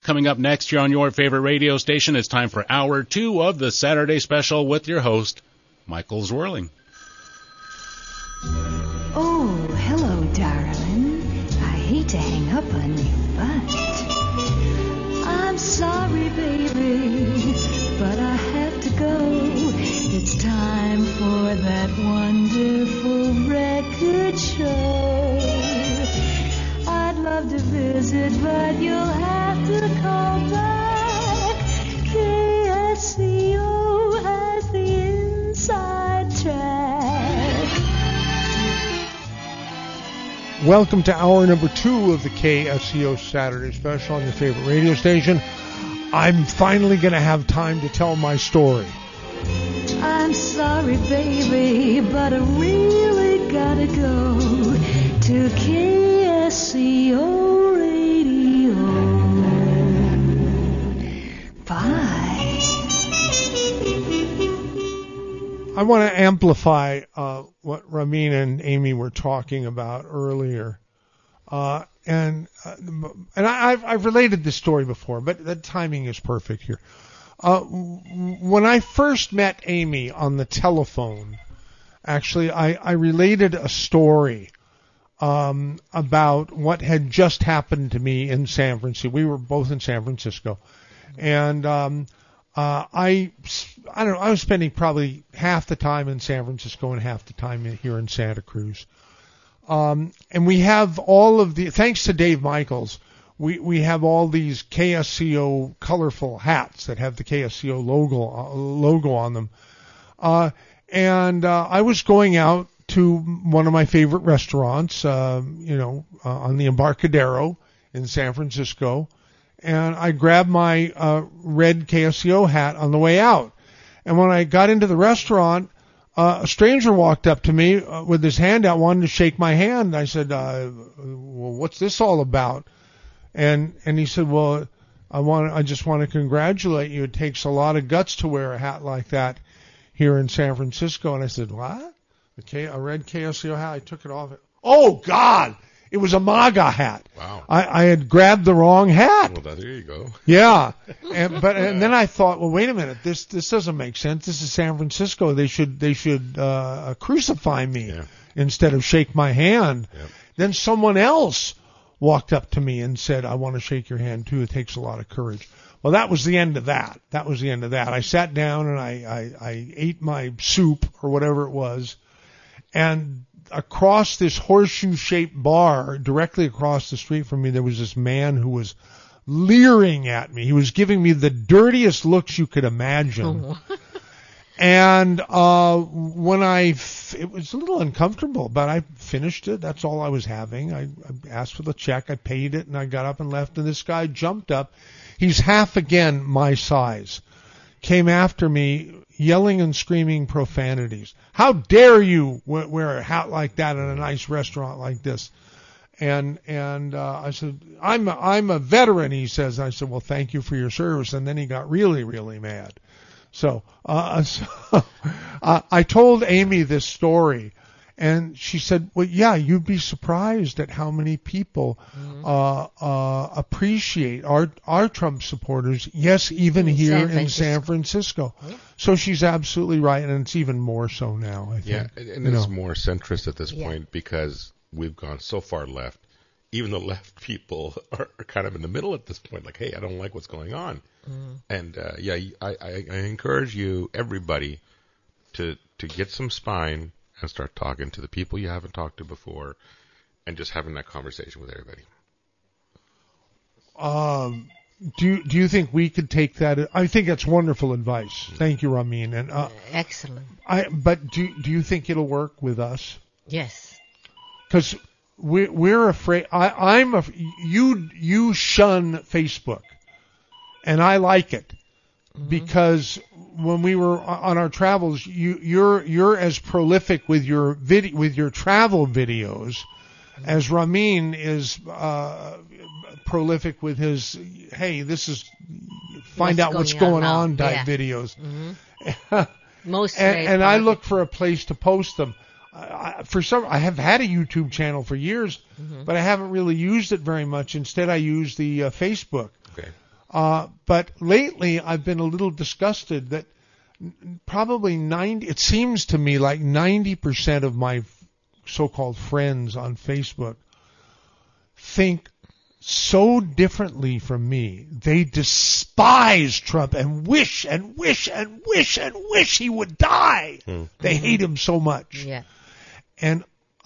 Coming up next here on your favorite radio station, it's time for Hour 2 of the Saturday Special with your host, Michael Zwirling. Oh, hello, darling. I hate to hang up on you, but I'm sorry, baby, but I have to go. It's time for that wonderful record show. I'd love to visit, but you'll have to call back. KSCO has the inside track. Welcome to hour number 2 of the KSCO Saturday Special on your favorite radio station. I'm finally going to have time to tell my story. I'm sorry, baby, but I really gotta go to KSCO Radio. Bye. I want to amplify what Ramin and Amy were talking about earlier. And I've related this story before, but the timing is perfect here. When I first met Amy on the telephone, actually, I related a story about what had just happened to me in San Francisco. We were both in San Francisco, and I don't know. I was spending probably half the time in San Francisco and half the time here in Santa Cruz. And we have all of the, thanks to Dave Michaels, we have all these KSCO colorful hats that have the KSCO logo on them. And I was going out to one of my favorite restaurants, on the Embarcadero in San Francisco, and I grabbed my red KSCO hat on the way out. And when I got into the restaurant, a stranger walked up to me with his hand out, wanted to shake my hand. I said, well, what's this all about? And he said, well, I just want to congratulate you. It takes a lot of guts to wear a hat like that here in San Francisco. And I said, what? A red KSCO hat? I took it off. Oh, God! It was a MAGA hat. Wow. I had grabbed the wrong hat. Well, there you go. Yeah. And then I thought, well, wait a minute. This doesn't make sense. This is San Francisco. They should crucify me instead of shake my hand. Yep. Then someone else walked up to me and said, I want to shake your hand too. It takes a lot of courage. Well, that was the end of that. I sat down and I ate my soup or whatever it was. And across this horseshoe-shaped bar, directly across the street from me, there was this man who was leering at me. He was giving me the dirtiest looks you could imagine. Oh. And it was a little uncomfortable, but I finished it. That's all I was having. I asked for the check. I paid it, and I got up and left. And this guy jumped up. He's half again my size. Came after me, yelling and screaming profanities. How dare you wear a hat like that in a nice restaurant like this? And I said, I'm a veteran, he says. I said, well, thank you for your service. And then he got really, really mad. So I told Amy this story, and she said, well, yeah, you'd be surprised at how many people appreciate our Trump supporters, yes, even here in San Francisco. So she's absolutely right, and it's even more so now, I think. Yeah, and it's more centrist at this point because we've gone so far left. Even the left people are kind of in the middle at this point, like, hey, I don't like what's going on. And, I encourage you, everybody, to get some spine and start talking to the people you haven't talked to before and just having that conversation with everybody. Do you think we could take that? I think that's wonderful advice. Thank you, Ramin. And excellent. But do you think it'll work with us? Yes. Because we're afraid. You shun Facebook, and I like it because when we were on our travels, you're as prolific with your travel videos as Ramin is prolific with his, hey, this is find out what's going on type videos. And I look for a place to post them. I have had a YouTube channel for years, but I haven't really used it very much. Instead, I use the Facebook. Okay. But lately, I've been a little disgusted that probably it seems to me like 90% of my so-called friends on Facebook think so differently from me. They despise Trump and wish he would die. They hate him so much. Yeah. And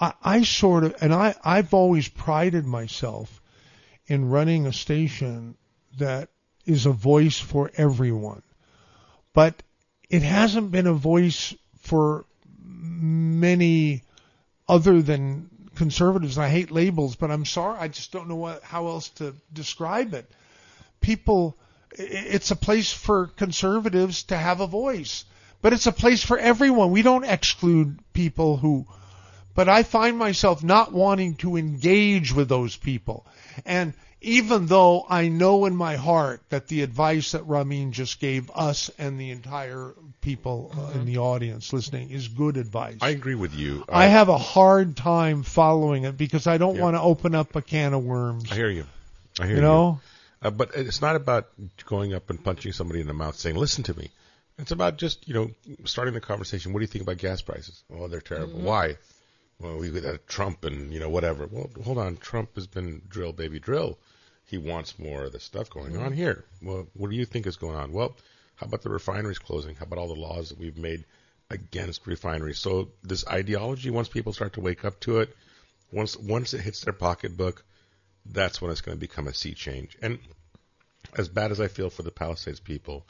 I've always prided myself in running a station that is a voice for everyone. But it hasn't been a voice for many other than conservatives. I hate labels, but I'm sorry, I just don't know how else to describe it. It's a place for conservatives to have a voice, but it's a place for everyone. We don't exclude people but I find myself not wanting to engage with those people. And even though I know in my heart that the advice that Ramin just gave us and the entire people in the audience listening is good advice. I agree with you. I have a hard time following it because I don't want to open up a can of worms. I hear you. You know? But it's not about going up and punching somebody in the mouth saying, listen to me. It's about just, starting the conversation. What do you think about gas prices? Oh, they're terrible. Why? Well, we got Trump and, whatever. Well, hold on. Trump has been drill, baby, drill. He wants more of the stuff going on here. Well, what do you think is going on? Well, how about the refineries closing? How about all the laws that we've made against refineries? So this ideology, once people start to wake up to it, once it hits their pocketbook, that's when it's going to become a sea change. And as bad as I feel for the Palisades people,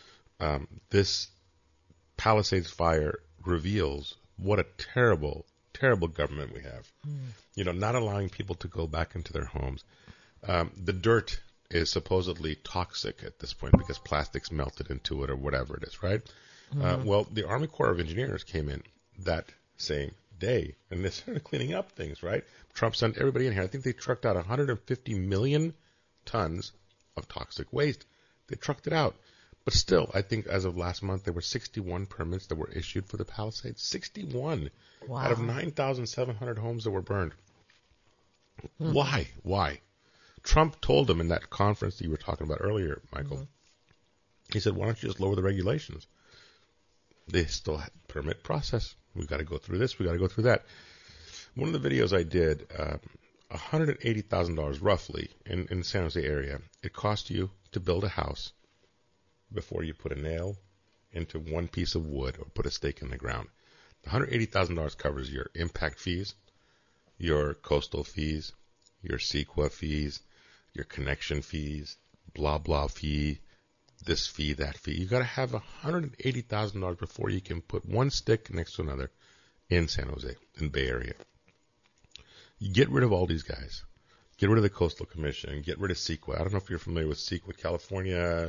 this Palisades fire reveals what a terrible, terrible government we have. Not allowing people to go back into their homes. The dirt is supposedly toxic at this point because plastics melted into it or whatever it is, right? Well, the Army Corps of Engineers came in that same day, and they started cleaning up things, right? Trump sent everybody in here. I think they trucked out 150 million tons of toxic waste. They trucked it out. But still, I think as of last month, there were 61 permits that were issued for the Palisades. 61 out of 9,700 homes that were burned. Why? Trump told them in that conference that you were talking about earlier, Michael. He said, why don't you just lower the regulations? They still had permit process. We've got to go through this. We've got to go through that. One of the videos I did, $180,000 roughly in the San Jose area. It cost you to build a house before you put a nail into one piece of wood or put a stake in the ground. $180,000 covers your impact fees, your coastal fees, your CEQA fees, your connection fees, blah, blah fee, this fee, that fee. You got to have $180,000 before you can put one stick next to another in San Jose, in Bay Area. You get rid of all these guys. Get rid of the Coastal Commission. Get rid of CEQA. I don't know if you're familiar with CEQA, California.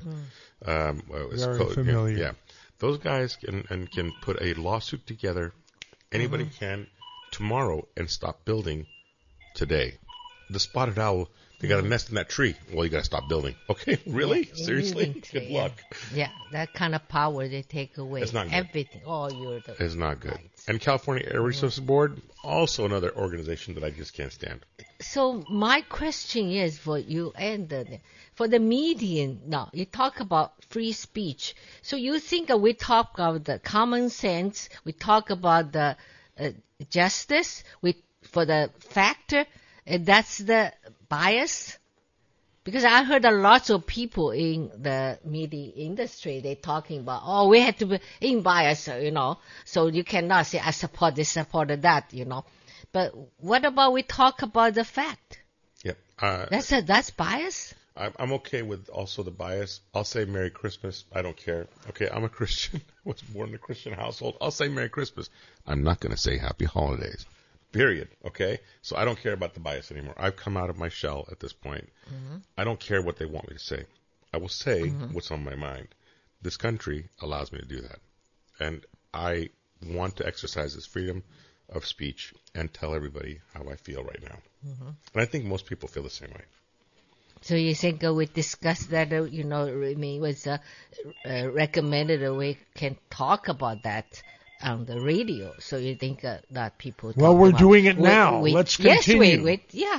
Very familiar. Yeah. Those guys can put a lawsuit together. Anybody can tomorrow and stop building today. The spotted owl, they got a nest in that tree. Well, you got to stop building. Okay, really? Seriously? Good luck. Yeah, that kind of power they take away. It's not good. Everything. It's not good. And California Air Resources Board, also another organization that I just can't stand. So my question is for you and for the median now, you talk about free speech. So you think we talk about the common sense, we talk about the justice, for the factor, that's the bias? Because I heard a lot of people in the media industry, they talking about, we have to be unbiased, so you cannot say I support this, support that, But what about we talk about the fact? Yep. That's bias? I'm okay with also the bias. I'll say Merry Christmas. I don't care. Okay, I'm a Christian. I was born in a Christian household. I'll say Merry Christmas. I'm not going to say Happy Holidays. Period. Okay? So I don't care about the bias anymore. I've come out of my shell at this point. I don't care what they want me to say. I will say what's on my mind. This country allows me to do that. And I want to exercise this freedom of speech and tell everybody how I feel right now. And I think most people feel the same way. So you think we discussed that, it was recommended we can talk about that on the radio. So you think that people... Well, we're doing it now. Let's continue. Yes,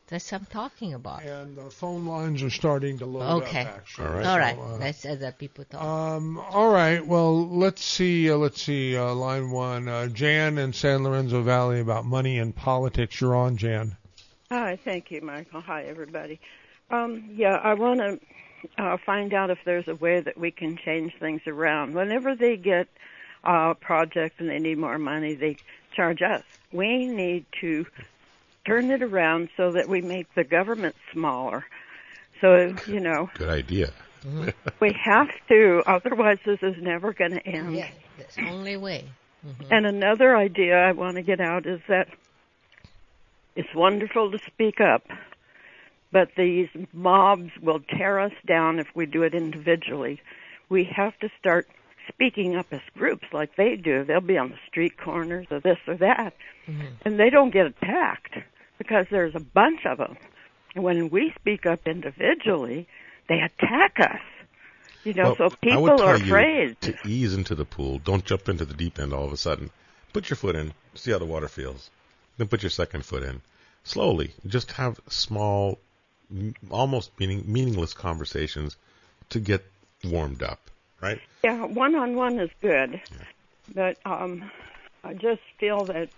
That's what I'm talking about. And the phone lines are starting to load Okay. up, actually. All right. So, Let's other people talk. all right. Well, let's see. Line one. Jan in San Lorenzo Valley about money and politics. You're on, Jan. Hi, thank you, Michael. Hi, everybody. I want to find out if there's a way that we can change things around. Whenever they get a project and they need more money, they charge us. We need to turn it around so that we make the government smaller. So, Good idea. we have to, otherwise this is never going to end. Yeah, that's the only way. And another idea I want to get out is that it's wonderful to speak up, but these mobs will tear us down if we do it individually. We have to start speaking up as groups like they do. They'll be on the street corners or this or that, and they don't get attacked because there's a bunch of them. And when we speak up individually, they attack us. So I would people tell are you afraid. to ease into the pool. Don't jump into the deep end all of a sudden. Put your foot in, see how the water feels. Then put your second foot in. Slowly, just have small, almost meaningless conversations to get warmed up, right? Yeah, one-on-one is good, but I just feel that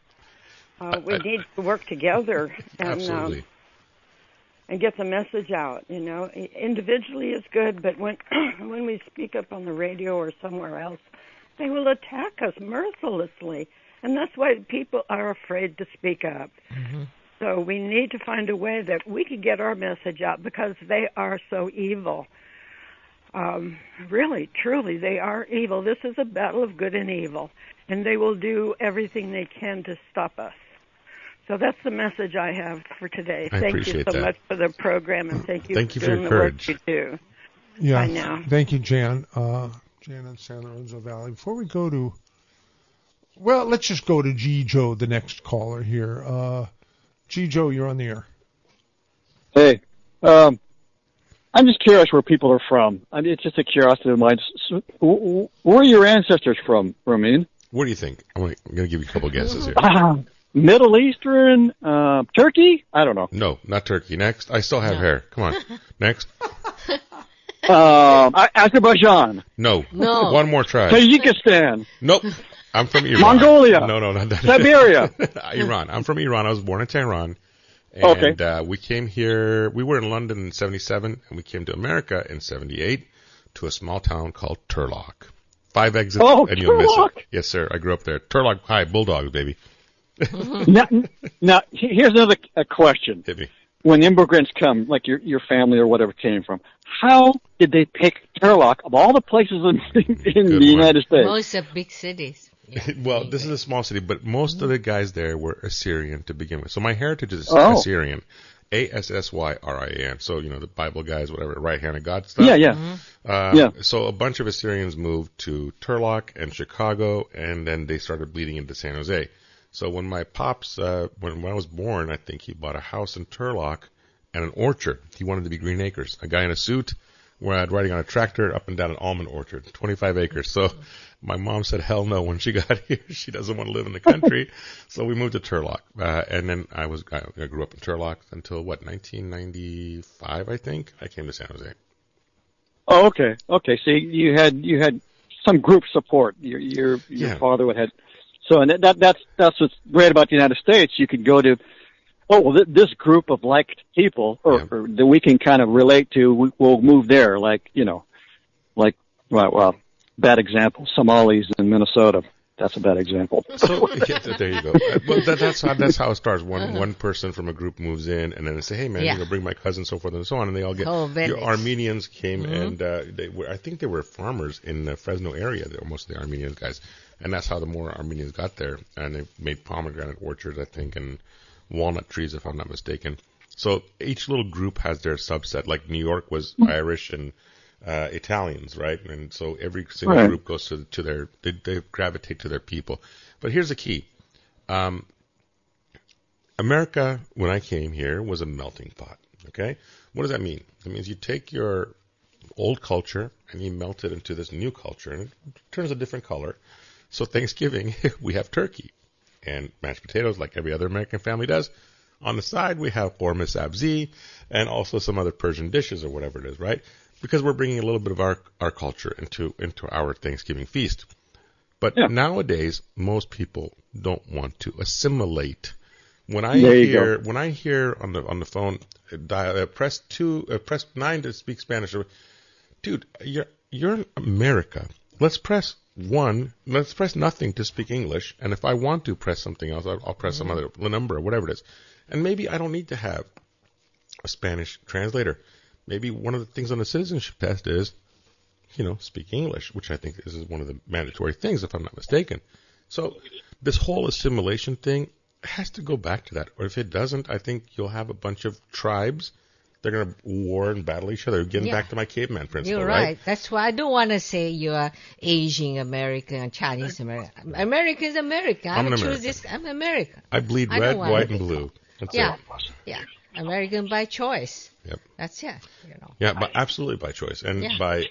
we need to work together Absolutely. And get the message out. Individually is good, but when when we speak up on the radio or somewhere else, they will attack us mercilessly, and that's why people are afraid to speak up. So we need to find a way that we can get our message out because they are so evil. Really, truly, they are evil. This is a battle of good and evil, and they will do everything they can to stop us. So that's the message I have for today. Thank you so much for the program, and thank you for doing the work you do. Yeah, Bye now. Thank you, Jan. Jan in San Lorenzo Valley. Before we go to, well, let's just go to G-Joe, the next caller here. G-Joe, you're on the air. Hey, I'm just curious where people are from. It's just a curiosity of mine. Where are your ancestors from, Ramin? What do you think? I'm going to give you a couple guesses here. Middle Eastern, Turkey? I don't know. No, not Turkey. Next. I still have hair. Come on. Next. Azerbaijan. No. No. One more try. Tajikistan. Nope. I'm from Iran. Mongolia. No, not that. Siberia. Iran. I'm from Iran. I was born in Tehran. And Okay. We came here. We were in London in 1977, and we came to America in 1978 to a small town called Turlock. 5 exits, and you'll miss Turlock. it. Yes, sir. I grew up there. Turlock High, Bulldogs, baby. Now, here's another question. Hit me. When immigrants come, like your family or whatever came from, how did they pick Turlock of all the places in the United States? Most of big cities. Yeah. Well, this is a small city, but most of the guys there were Assyrian to begin with. So my heritage is Assyrian. Assyrian. So, the Bible guys, whatever, right hand of God stuff. Yeah. So a bunch of Assyrians moved to Turlock and Chicago, and then they started bleeding into San Jose. So when my pops, when I was born, I think he bought a house in Turlock and an orchard. He wanted to be Green Acres. A guy in a suit, riding on a tractor up and down an almond orchard, 25 acres. So my mom said, hell no, when she got here. She doesn't want to live in the country. So we moved to Turlock. And then I grew up in Turlock until, 1995, I think. I came to San Jose. Oh, okay. Okay. So you had some group support. Your father would have. So, and that's what's great about the United States. You could go to, this group of liked people, or that we can kind of relate to. We'll move there, bad example, Somalis in Minnesota. That's a bad example. So there you go. Well, that's how it starts. One person from a group moves in, and then they say, "Hey, man, bring my cousin," so forth and so on, and they all get. Your Armenians came, and I think they were farmers in the Fresno area. They were most of the Armenian guys, and that's how the more Armenians got there, and they made pomegranate orchards, I think, and walnut trees, if I'm not mistaken. So each little group has their subset. Like New York was Irish and Italians, right? And so every single group goes to their, they gravitate to their people. But here's the key. America, when I came here, was a melting pot, okay? What does that mean? It means you take your old culture and you melt it into this new culture, and it turns a different color. So Thanksgiving, we have turkey and mashed potatoes like every other American family does On the side, we have Hormus Sabzi and also some other Persian dishes or whatever it is, right? Because we're bringing a little bit of our culture into our Thanksgiving feast. But nowadays, most people don't want to assimilate. When I hear on the phone, press 9 to speak Spanish. Dude, you're in America. Let's press 1. Let's press nothing to speak English. And if I want to press something else, I'll press some other number or whatever it is. And maybe I don't need to have a Spanish translator. Maybe one of the things on the citizenship test is, speak English, which I think is one of the mandatory things, if I'm not mistaken. So this whole assimilation thing has to go back to that. Or if it doesn't, I think you'll have a bunch of tribes. They're going to war and battle each other. Getting back to my caveman principle, You're right. That's why I don't want to say you're Asian American or Chinese American. America is America. I'm American. I bleed red, white, and blue. That's it. Yeah. American by choice. Yep. That's it. Yeah, but absolutely by choice and by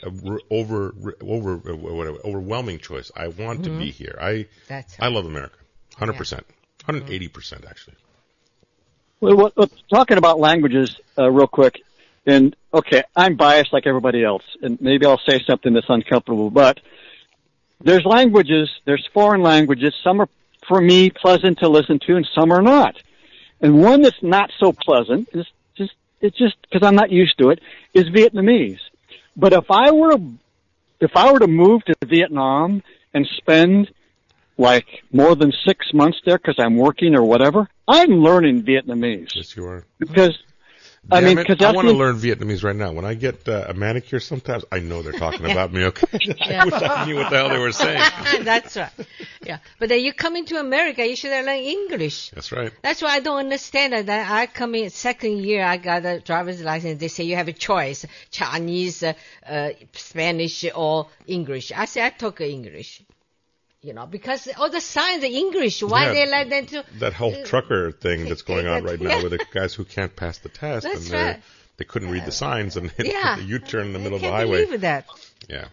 overwhelming choice. I want to be here. I love America. 100%. 180% actually. Well, talking about languages real quick, and okay, I'm biased like everybody else, and maybe I'll say something that's uncomfortable, but there's foreign languages, some are, for me, pleasant to listen to, and some are not. And one that's not so pleasant, it's just because I'm not used to it, is Vietnamese. But if I were to move to Vietnam and spend like more than 6 months there because I'm working or whatever, I'm learning Vietnamese. Yes, you are. Because I want to learn Vietnamese right now. When I get a manicure, sometimes I know they're talking about me. Okay, I wish I knew what the hell they were saying. That's right. Yeah, but then you come into America, you should learn English. That's right. That's why I don't understand it. I come in second year, I got a driver's license. They say you have a choice: Chinese, Spanish, or English. I say I took English. Because all the signs are English. Why they let them to... That whole trucker thing that's going on right now with the guys who can't pass the test. That's and right. They couldn't read the signs and hit the U-turn in the middle of the highway. I can't believe that. Yeah.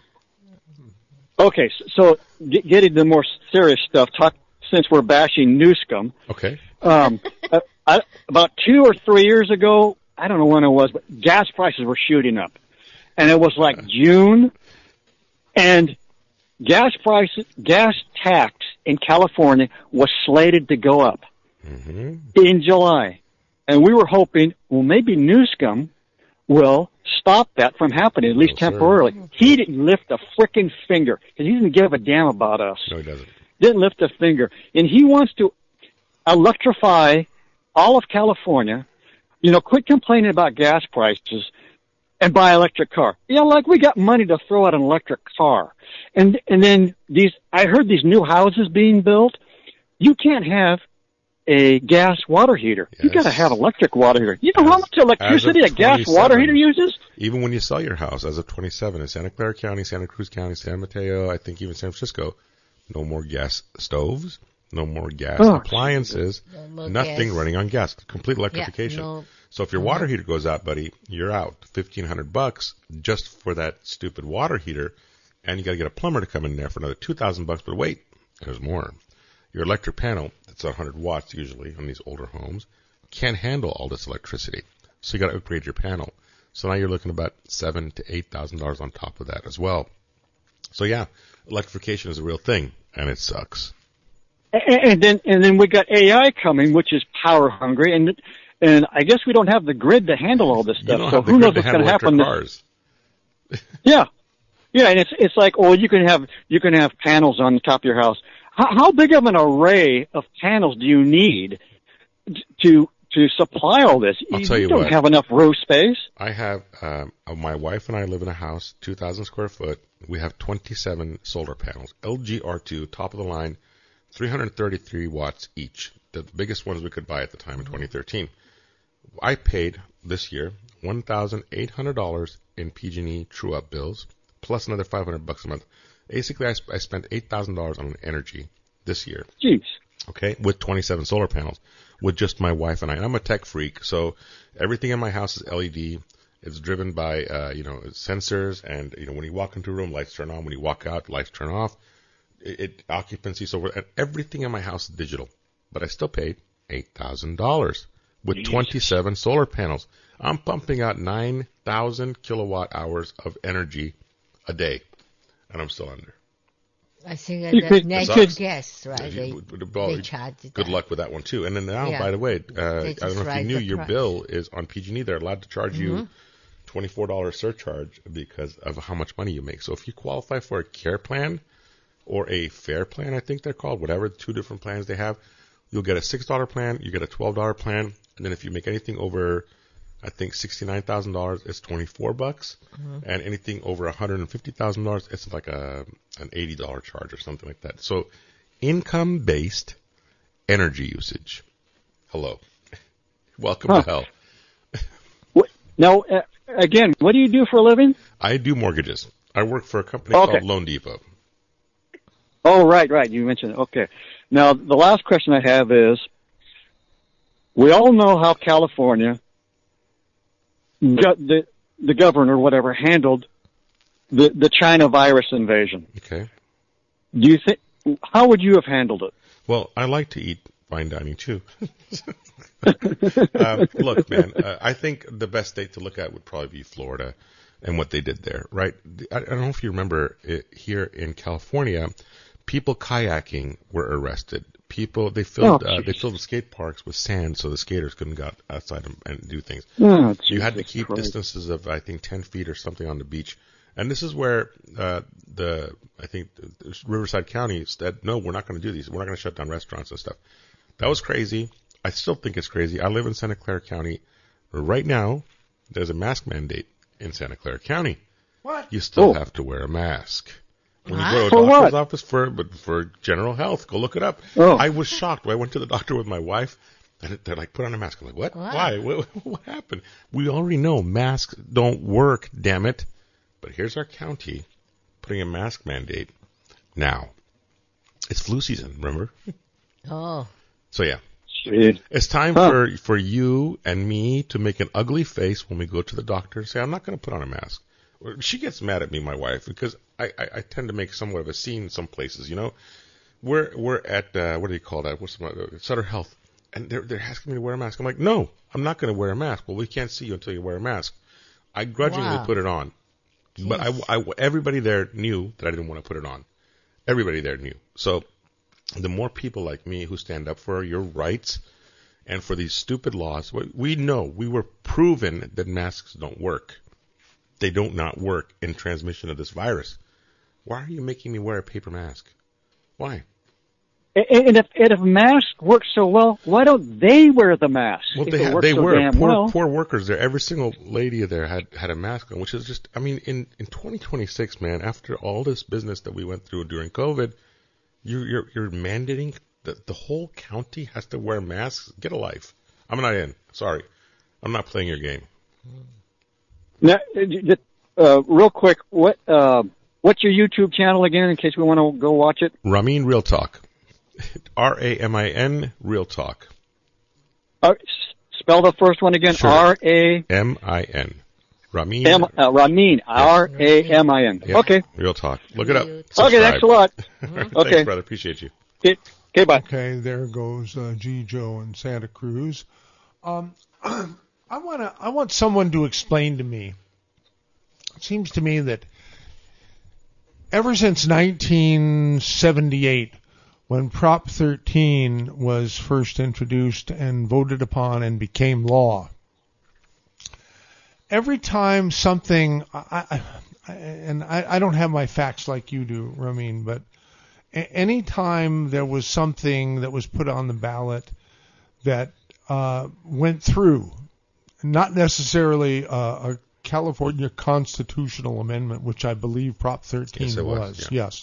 Okay, so getting to the more serious stuff, since we're bashing Newscomb. Okay. About 2 or 3 years ago, I don't know when it was, but gas prices were shooting up. And it was like June, and gas tax in California was slated to go up in July. And we were hoping, well, maybe Newscomb will stop that from happening, at least temporarily. Sir. He didn't lift a frickin' finger, because he didn't give a damn about us. No, he doesn't. Didn't lift a finger. And he wants to electrify all of California. Quit complaining about gas prices and buy an electric car. Like we got money to throw at an electric car. And then I heard these new houses being built. You can't have a gas water heater. Yes. You got to have electric water heater. You know how much electricity a gas water heater uses? Even when you sell your house as of 27 in Santa Clara County, Santa Cruz County, San Mateo, I think even San Francisco, no more gas stoves, no more gas appliances, nothing running on gas. Complete electrification. So if your water heater goes out, buddy, you're out. $1,500 just for that stupid water heater. And you got to get a plumber to come in there for another $2,000. But wait, there's more. Your electric panel, that's 100 watts usually on these older homes, can't handle all this electricity. So you got to upgrade your panel. So now you're looking about $7,000 to $8,000 on top of that as well. So yeah, electrification is a real thing, and it sucks. And then we got AI coming, which is power hungry, and I guess we don't have the grid to handle all this stuff. So who knows what's going to happen? Cars. Yeah, and it's like, you can have panels on the top of your house. How big of an array of panels do you need to supply all this? I'll tell you what. You don't have enough roof space. I have my wife and I live in a house, 2,000 square foot. We have 27 solar panels, LG R2, top of the line, 333 watts each. The biggest ones we could buy at the time in 2013. I paid this year $1,800 in PG&E true-up bills, plus another $500 a month. Basically, I spent $8,000 on energy this year. Jeez. Okay, with 27 solar panels, with just my wife and I. And I'm a tech freak, so everything in my house is LED. It's driven by, sensors, and, when you walk into a room, lights turn on. When you walk out, lights turn off. Occupancy, so everything in my house is digital. But I still paid $8,000 with 27 solar panels. I'm pumping out 9,000 kilowatt hours of energy a day, and I'm still under. I think that's natural gas, right? They charge it. Good luck with that one, too. And then now, by the way, I don't know if you knew, your bill is on PG&E. They're allowed to charge you $24 surcharge because of how much money you make. So if you qualify for a care plan or a fair plan, I think they're called, whatever, 2 different plans they have, you'll get a $6 plan, you get a $12 plan, and then if you make anything over, I think $69,000, it's $24, and anything over $150,000, it's like an $80 charge or something like that. So, income-based energy usage. Hello, welcome to hell. Now, again, what do you do for a living? I do mortgages. I work for a company called Loan Depot. Oh, right. You mentioned it. Okay. Now, the last question I have is, we all know how California, the governor, whatever, handled the China virus invasion. Okay. Do you think, how would you have handled it? Well, I like to eat fine dining too. Look, man, I think the best state to look at would probably be Florida and what they did there, right? I don't know if you remember here in California, people kayaking were arrested. They filled the skate parks with sand so the skaters couldn't go outside and do things. You had to keep distances of, I think, 10 feet or something on the beach. And this is where I think Riverside County said, no, we're not going to do these. We're not going to shut down restaurants and stuff. That was crazy. I still think it's crazy. I live in Santa Clara County. Right now, there's a mask mandate in Santa Clara County. What? You still have to wear a mask. When you go to a doctor's office for general health, go look it up. I was shocked. I went to the doctor with my wife, and they're like, put on a mask. I'm like, what? Why? What happened? We already know masks don't work, damn it. But here's our county putting a mask mandate. Now, it's flu season, remember? Oh. So, yeah. Shit. It's time for you and me to make an ugly face when we go to the doctor and say, I'm not going to put on a mask. She gets mad at me, my wife, because I tend to make somewhat of a scene some places, you know. We're at, what do you call that? Sutter Health. And they're asking me to wear a mask. I'm like, no, I'm not going to wear a mask. Well, we can't see you until you wear a mask. I grudgingly put it on. Jeez. But everybody there knew that I didn't want to put it on. Everybody there knew. So the more people like me who stand up for your rights and for these stupid laws, we know, we were proven that masks don't work. They don't not work in transmission of this virus. Why are you making me wear a paper mask? Why? And if masks work so well, why don't they wear the mask? Well, they were. Poor workers there. Every single lady there had a mask on, which is just, I mean, in 2026, man, after all this business that we went through during COVID, you're mandating that the whole county has to wear masks? Get a life. I'm not in. Sorry. I'm not playing your game. Now, real quick, what's your YouTube channel again, in case we want to go watch it? Ramin Real Talk. Ramin Real Talk. Spell the first one again. Sure. R-A-M-I-N. Ramin. Ramin. R-A-M-I-N. Yeah. Okay. Real Talk. Look it up. Subscribe. Okay, thanks a lot. Okay. Thanks, brother. Appreciate you. Okay, bye. Okay, there goes G. Joe in Santa Cruz. I want someone to explain to me. It seems to me that ever since 1978, when Prop 13 was first introduced and voted upon and became law, every time something, I don't have my facts like you do, Ramin, but any time there was something that was put on the ballot that went through, not necessarily a California constitutional amendment, which I believe Prop 13 was. Yes.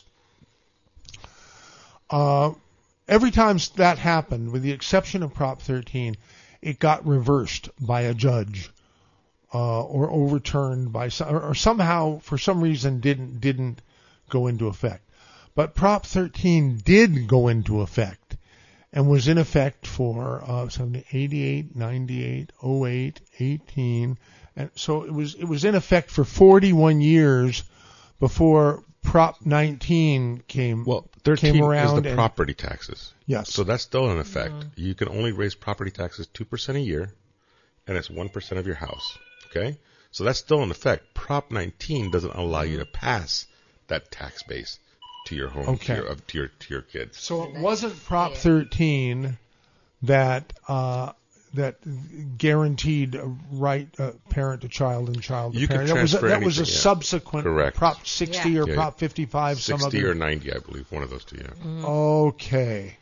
Every time that happened, with the exception of Prop 13, it got reversed by a judge or overturned by or somehow, for some reason, didn't go into effect. But Prop 13 did go into effect and was in effect for 88, 98, 08, 18, and so it was in effect for 41 years before Prop 19 came 13 came around. is the property taxes. Yes. So that's still in effect. You can only raise property taxes 2% a year, and it's 1% of your house. Okay? So that's still in effect. Prop 19 doesn't allow you to pass that tax base to your home, to your kids. So it wasn't Prop 13 that guaranteed a right parent to child and child to You parent. can transfer That was a anything, yeah. subsequent Correct. Prop 60 or Yeah. Prop 55. 60 or 90, I believe, one of those two, yeah. Okay.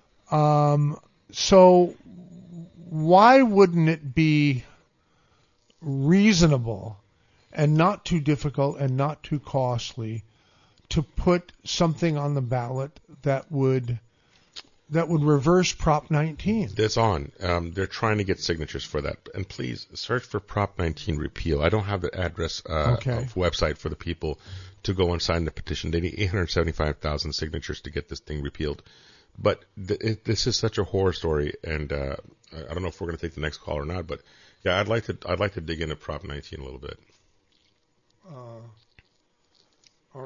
So why wouldn't it be reasonable and not too difficult and not too costly to put something on the ballot that would reverse Prop 19? It's on. They're trying to get signatures for that. And please search for Prop 19 repeal. I don't have the address of website for the people to go and sign the petition. They need 875,000 signatures to get this thing repealed. But this is such a horror story, and I don't know if we're going to take the next call or not. But yeah, I'd like to dig into Prop 19 a little bit. All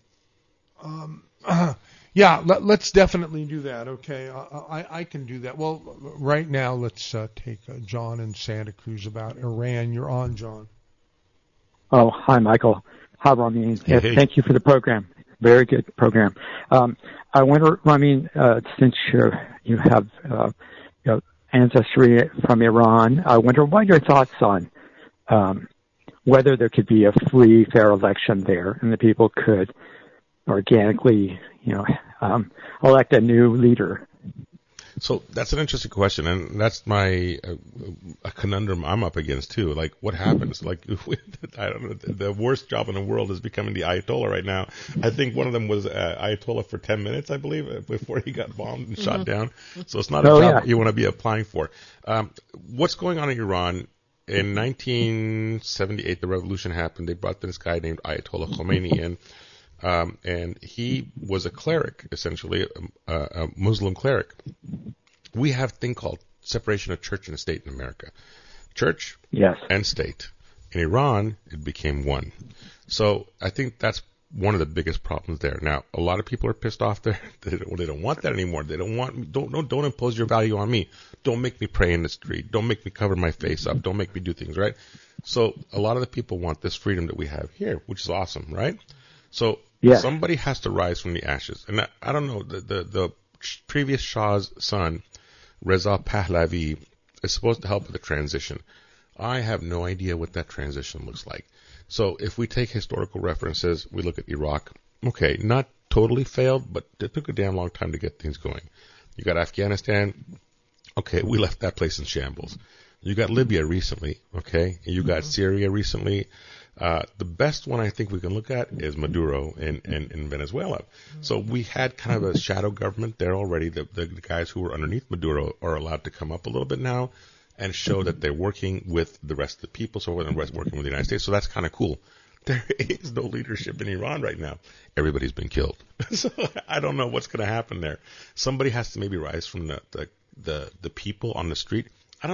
right. Yeah, let's definitely do that. Okay, I can do that. Well, right now let's take John in Santa Cruz about Iran. You're on, John. Oh, hi, Michael. Hi, Ramin. Hey. Thank you for the program. Very good program. I wonder, Ramin, since you have ancestry from Iran, I wonder what your thoughts on whether there could be a free, fair election there, and the people could organically, elect a new leader. So that's an interesting question, and that's my a conundrum I'm up against too. Like, what happens? Like, I don't know. The worst job in the world is becoming the Ayatollah right now. I think one of them was Ayatollah for 10 minutes, I believe, before he got bombed and shot down. So it's not a job you want to be applying for. What's going on in Iran? In 1978, the revolution happened. They brought this guy named Ayatollah Khomeini in. And he was a cleric, essentially, a Muslim cleric. We have a thing called separation of church and state in America. Church and state. In Iran, it became one. So I think that's one of the biggest problems there. Now, a lot of people are pissed off there. They don't want that anymore. They don't want, don't impose your value on me. Don't make me pray in the street. Don't make me cover my face up. Don't make me do things, right? So a lot of the people want this freedom that we have here, which is awesome, right? So somebody has to rise from the ashes. And I don't know, the previous Shah's son, Reza Pahlavi, is supposed to help with the transition. I have no idea what that transition looks like. So if we take historical references, we look at Iraq. Okay, not totally failed, but it took a damn long time to get things going. You got Afghanistan. Okay, we left that place in shambles. You got Libya recently, okay? You got Syria recently. The best one I think we can look at is Maduro in Venezuela. So we had kind of a shadow government there already. The guys who were underneath Maduro are allowed to come up a little bit now and show that they're working with the rest of the people, so they're working with the United States. So that's kind of cool. There is no leadership in Iran right now. Everybody's been killed. So I don't know what's going to happen there. Somebody has to maybe rise from the people on the street.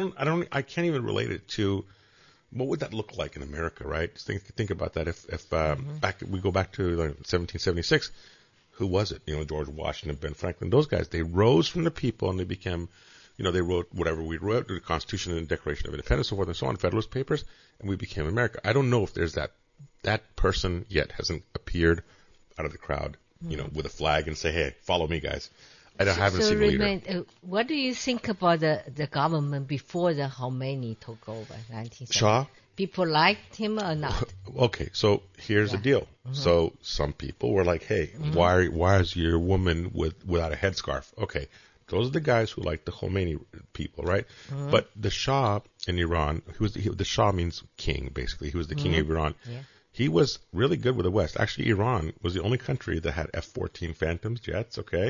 I can't even relate it to what would that look like in America, right? Think about that. If we go back to 1776, who was it? George Washington, Ben Franklin, those guys. They rose from the people and they became, they wrote whatever we wrote, the Constitution and the Declaration of Independence, so forth and so on, Federalist Papers, and we became America. I don't know if there's that person yet hasn't appeared out of the crowd, with a flag and say, "Hey, follow me, guys." I haven't seen a leader. What do you think about the government before the Khomeini took over, 1970? Shah? People liked him or not? Okay, so here's the deal. So some people were like, "Hey, why is your woman without a headscarf?" Okay, those are the guys who like the Khomeini people, right? But the Shah in Iran, the Shah means king, basically. He was the king of Iran. Yeah. He was really good with the West. Actually, Iran was the only country that had F-14 Phantoms jets, okay?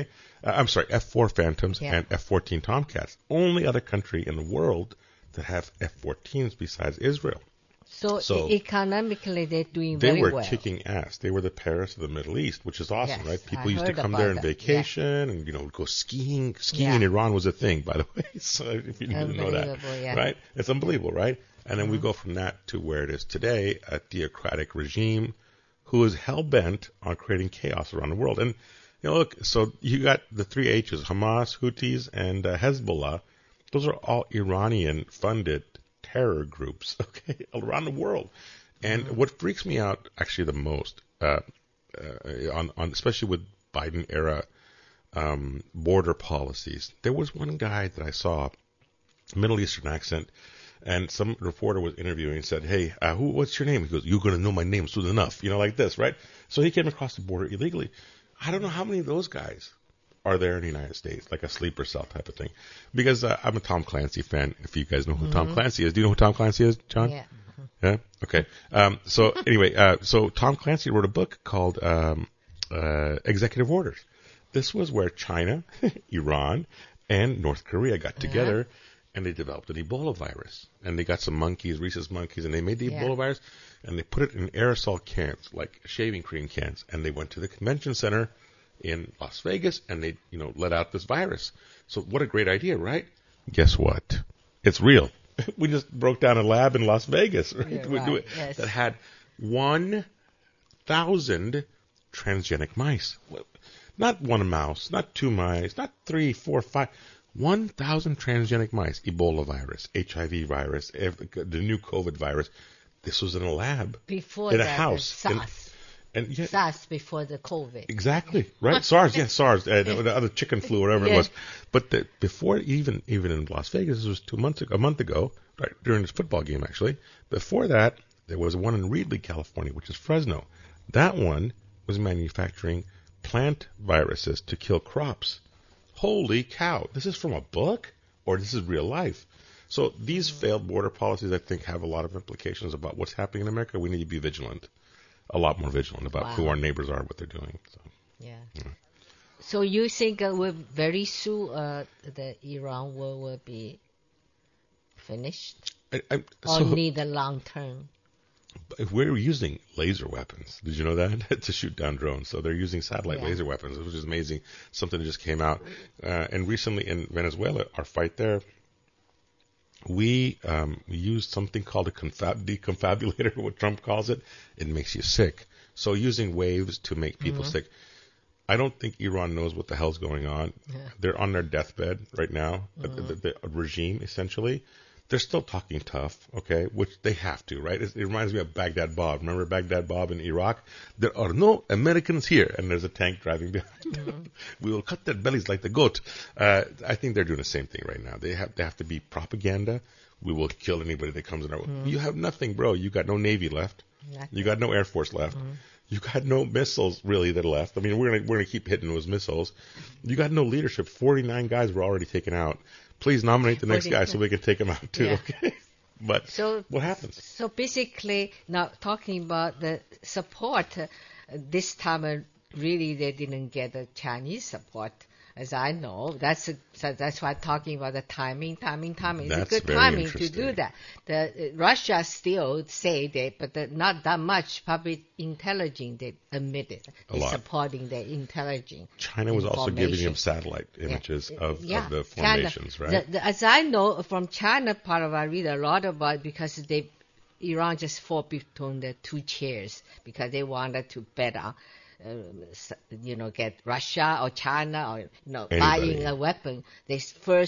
F-4 Phantoms and F-14 Tomcats. Only other country in the world that have F-14s besides Israel. So economically, they're doing very well. They were kicking ass. They were the Paris of the Middle East, which is awesome, right? People used to come there on vacation and, go skiing. Skiing in Iran was a thing, by the way. So if you didn't know that, right? It's unbelievable, right? And then we go from that to where it is today, a theocratic regime who is hell-bent on creating chaos around the world. And, look, so you got the three H's, Hamas, Houthis, and Hezbollah. Those are all Iranian-funded terror groups, okay, around the world. And what freaks me out actually the most, on especially with Biden-era border policies, there was one guy that I saw, Middle Eastern accent, and some reporter was interviewing and said, hey, what's your name? He goes, you're going to know my name soon enough, like this, right? So he came across the border illegally. I don't know how many of those guys are there in the United States, like a sleeper cell type of thing. Because I'm a Tom Clancy fan, if you guys know who Tom Clancy is. Do you know who Tom Clancy is, John? Yeah. Yeah? Okay. So anyway, so Tom Clancy wrote a book called Executive Orders. This was where China, Iran, and North Korea got together, and they developed an Ebola virus. And they got some monkeys, rhesus monkeys, and they made the Ebola virus, and they put it in aerosol cans, like shaving cream cans. And they went to the convention center in Las Vegas, and they, let out this virus. So what a great idea, right? Guess what? It's real. We just broke down a lab in Las Vegas, right? Yeah, yes. That had 1,000 transgenic mice. Not one mouse, not two mice, not 3, 4, 5. 1,000 transgenic mice. Ebola virus, HIV virus, the new COVID virus. This was in a lab. Before in a house. SARS. And SARS before the COVID. Exactly, right? SARS, SARS, the other chicken flu, whatever it was. But before, even in Las Vegas, this was a month ago, right, during this football game, actually. Before that, there was one in Reedley, California, which is Fresno. That one was manufacturing plant viruses to kill crops. Holy cow. This is from a book, or this is real life? So these failed border policies, I think, have a lot of implications about what's happening in America. We need to be vigilant. A lot more vigilant about who our neighbors are, what they're doing. So, So you think very soon the Iran war will be finished? Or need a long term? We're using laser weapons. Did you know that? To shoot down drones. So they're using satellite laser weapons, which is amazing. Something that just came out. And recently in Venezuela, our fight there, we used something called a deconfabulator, what Trump calls it. It makes you sick. So using waves to make people sick. I don't think Iran knows what the hell's going on. Yeah. They're on their deathbed right now, the regime, essentially. They're still talking tough, okay, which they have to, right? It reminds me of Baghdad Bob. Remember Baghdad Bob in Iraq? There are no Americans here, and there's a tank driving behind them. We will cut their bellies like the goat. I think they're doing the same thing right now. They have to be propaganda. We will kill anybody that comes in our way. You have nothing, bro. You got no Navy left. You got no Air Force left. You got no missiles really that are left. I mean, we're gonna keep hitting those missiles. You got no leadership. 49 guys were already taken out. Please nominate the next guy so we can take him out too. Yeah. Okay. But what happens? So basically, now talking about the support, this time really they didn't get the Chinese support, as I know. That's why I'm talking about the timing. It's a good timing to do that. Russia still say that, but not that much. Probably intelligence, they admit it. They're supporting the intelligence. China was also giving them satellite images of the formations, China, right? As I know from China part of, I read a lot about it because Iran just fought between the two chairs because they wanted to bet on. Get Russia or China or buying a weapon. They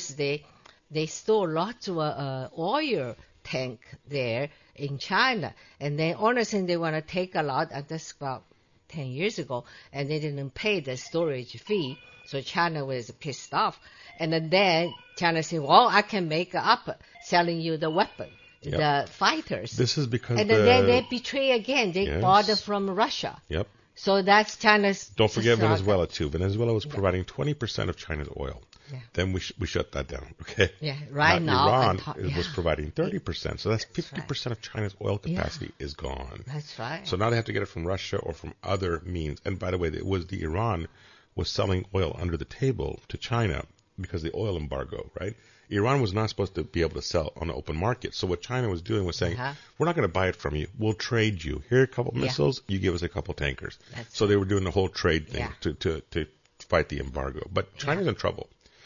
store lots of oil tank there in China, and then all of a sudden they want to take a lot. And that's about 10 years ago, and they didn't pay the storage fee, so China was pissed off. And then China said, "Well, I can make up selling you the weapon." The fighters. This is because and then they betray again. They bought it from Russia. Yep. So that's China's. Don't forget Venezuela too. Venezuela was providing 20% of China's oil. Yeah. Then we shut that down. Okay. Yeah. Right now. Iran was providing 30%. So that's 50% of China's oil capacity is gone. That's right. So now they have to get it from Russia or from other means. And by the way, Iran was selling oil under the table to China because of the oil embargo, right? Iran was not supposed to be able to sell on the open market. So what China was doing was saying, we're not going to buy it from you. We'll trade you. Here are a couple missiles. You give us a couple tankers. So they were doing the whole trade thing to fight the embargo. But China's in trouble.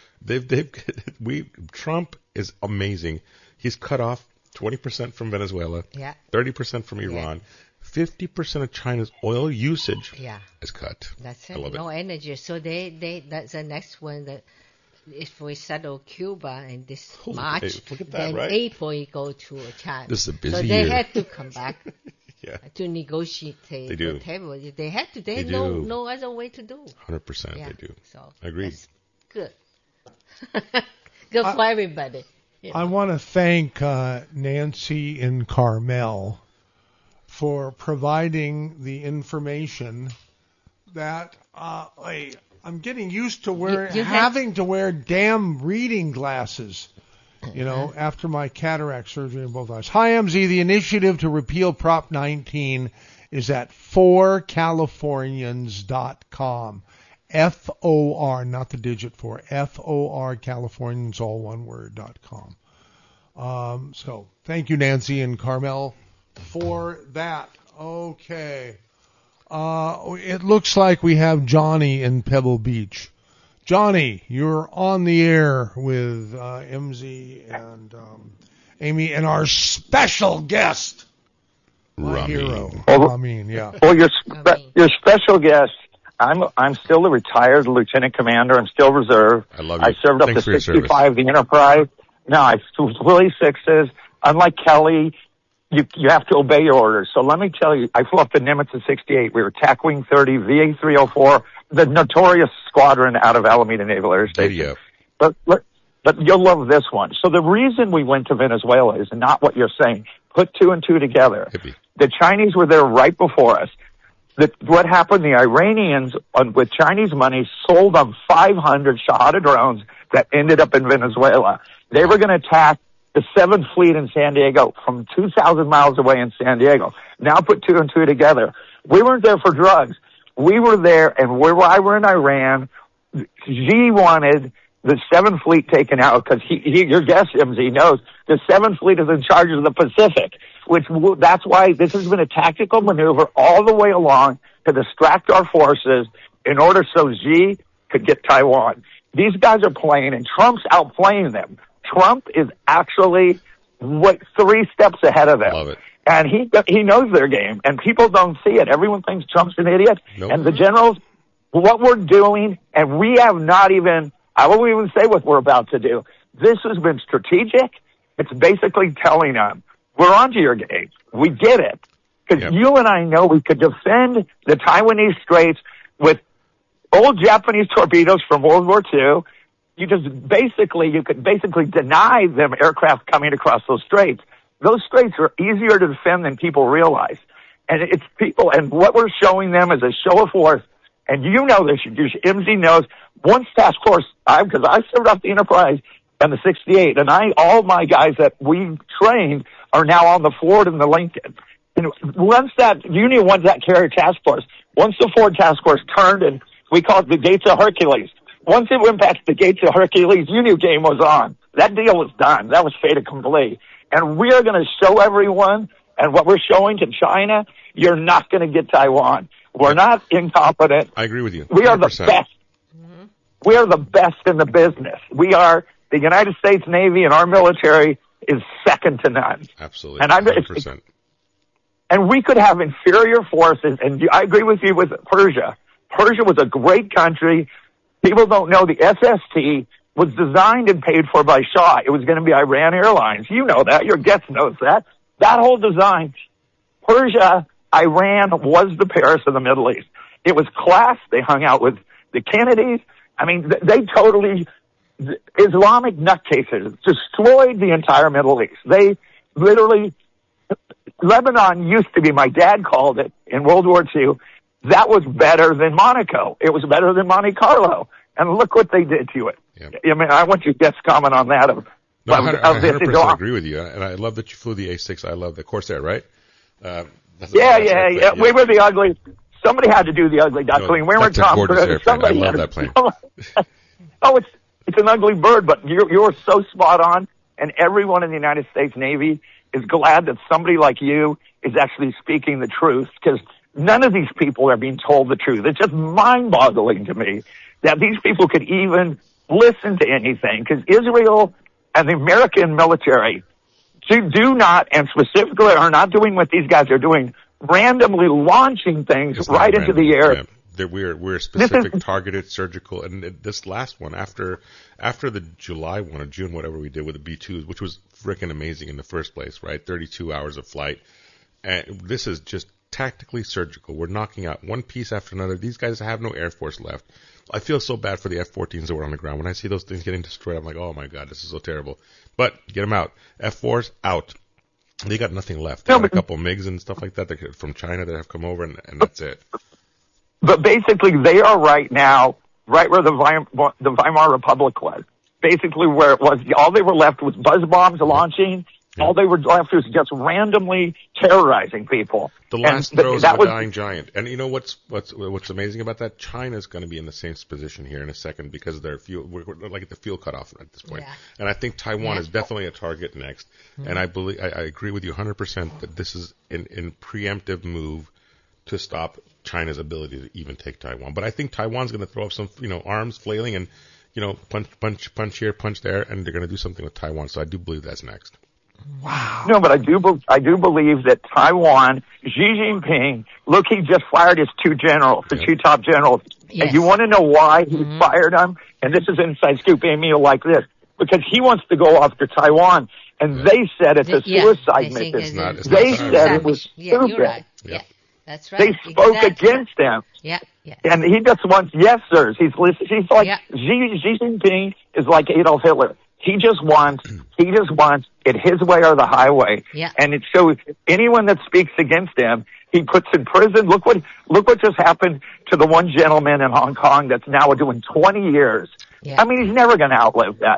Trump is amazing. He's cut off 20% from Venezuela, 30% from Iran, 50% of China's oil usage is cut. That's it. I love No it. energy. So that's the next one. That if we settle Cuba in this March, look at that, then right? April you go to China. This is a busy so they year. have to come back To negotiate They do. whatever. They have to. They They have do. no other way to do. 100% Yeah. they do. So Agreed. that's good. Good for everybody. I want to thank Nancy and Carmel for providing the information that I'm getting used to having to wear damn reading glasses, after my cataract surgery in both eyes. Hi, MZ. The initiative to repeal Prop 19 is at 4californians.com. FOR, not the digit 4, FOR Californians, all one word, .com. So thank you, Nancy and Carmel, for that. Okay. It looks like we have Johnny in Pebble Beach. Johnny, you're on the air with MZ and Amy and our special guest, my hero, Ramin. Yeah. Well, your special guest. I'm still a retired lieutenant commander. I'm still reserve. I love you. I served up Thanks to for your 65, the Enterprise. No, I was really sixes. Unlike Kelly, you have to obey your orders. So let me tell you, I flew up to Nimitz in 68. We were TAC Wing 30, VA 304, the notorious squadron out of Alameda Naval Air Station. But you'll love this one. So the reason we went to Venezuela is not what you're saying. Put two and two together. The Chinese were there right before us. What happened, the Iranians, with Chinese money, sold them 500 Shahada drones that ended up in Venezuela. They were going to attack the 7th Fleet in San Diego from 2,000 miles away in San Diego. Now put two and two together. We weren't there for drugs. We were there, and while we're in Iran, Xi wanted the 7th Fleet taken out because your guest, MZ, knows the 7th Fleet is in charge of the Pacific, that's why this has been a tactical maneuver all the way along to distract our forces in order so Xi could get Taiwan. These guys are playing, and Trump's outplaying them. Trump is actually 3 steps ahead of them. Love it. And he knows their game, and people don't see it. Everyone thinks Trump's an idiot. Nope. And the generals, what we're doing, and we have not even, I won't even say what we're about to do. This has been strategic. It's basically telling them, we're onto your game. We get it. Because you and I know we could defend the Taiwanese Straits with old Japanese torpedoes from World War II. You could basically deny them aircraft coming across those straits. Those straits are easier to defend than people realize. And it's people, and what we're showing them is a show of force. And you know this, MZ knows, once task force, because I served off the Enterprise and the 68, and all my guys that we trained are now on the Ford and the Lincoln. And once that carrier task force, once the Ford task force turned, and we call it the Gates of Hercules. Once it went past the Gates of Hercules, you knew game was on. That deal was done. That was fait accompli. And we are going to show everyone, and what we're showing to China, you're not going to get Taiwan. We're not incompetent. I agree with you. 100%. We are the best. We are the best in the business. We are, the United States Navy and our military is second to none. Absolutely. And 100%. And we could have inferior forces, and I agree with you with Persia. Persia was a great country. People don't know the SST was designed and paid for by Shah. It was going to be Iran Airlines. You know that. Your guest knows that. That whole design, Persia, Iran was the Paris of the Middle East. It was class. They hung out with the Kennedys. I mean, they totally, Islamic nutcases destroyed the entire Middle East. They literally, Lebanon used to be, my dad called it in World War II, that was better than Monaco. It was better than Monte Carlo. And look what they did to it. Yep. I mean, I want your guest comment on that. No, I 100% agree with you. And I love that you flew the A6. I love the Corsair, right? Yeah. We were the ugly. Somebody had to do the ugly duckling. We were Tom Cruise. I love that plane. It's an ugly bird, but you're so spot on. And everyone in the United States Navy is glad that somebody like you is actually speaking the truth, because none of these people are being told the truth. It's just mind-boggling to me that these people could even listen to anything, because Israel and the American military do not, and specifically are not doing what these guys are doing randomly launching things right into the air. Yeah. We're specific, targeted, surgical, and this last one after the July one or June, whatever we did with the B-2s, which was freaking amazing in the first place, right? 32 hours of flight, and this is just tactically surgical. We're knocking out one piece after another. These guys have no Air Force left. I feel so bad for the F-14s that were on the ground. When I see those things getting destroyed, I'm like, oh my God, this is so terrible. But get them out. F-4s out. They got nothing left. They got a couple MiGs and stuff like that from China that have come over, and that's it. But basically, they are right now, right where the Weimar Republic was. Basically, where it was, all they were left was buzz bombs launching. Yeah. All they were left was just randomly terrorizing people. The last throes of a dying giant. And you know what's amazing about that? China's going to be in the same position here in a second because their fuel, we're like at the fuel cutoff at this point. Yeah. And I think Taiwan is definitely a target next. Mm-hmm. And I agree with you 100% that this is in preemptive move to stop China's ability to even take Taiwan. But I think Taiwan's going to throw up some, arms flailing and, punch here, punch there, and they're going to do something with Taiwan. So I do believe that's next. Wow. No, but I do believe that Taiwan, Xi Jinping, look, he just fired his two top generals. Yes. And you want to know why he fired them? And this is inside scoop, Amy, you'll like this. Because he wants to go after Taiwan. And they said it's a suicide mission. They said it was stupid. Yeah, you're right. Yeah. That's right. They spoke against him. Yeah, yeah. And he just wants yes, sirs. He's like Xi Jinping is like Adolf Hitler. He just wants it his way or the highway. Yeah. And so anyone that speaks against him, he puts in prison. Look what just happened to the one gentleman in Hong Kong that's now doing 20 years. Yeah. I mean, he's never going to outlive that.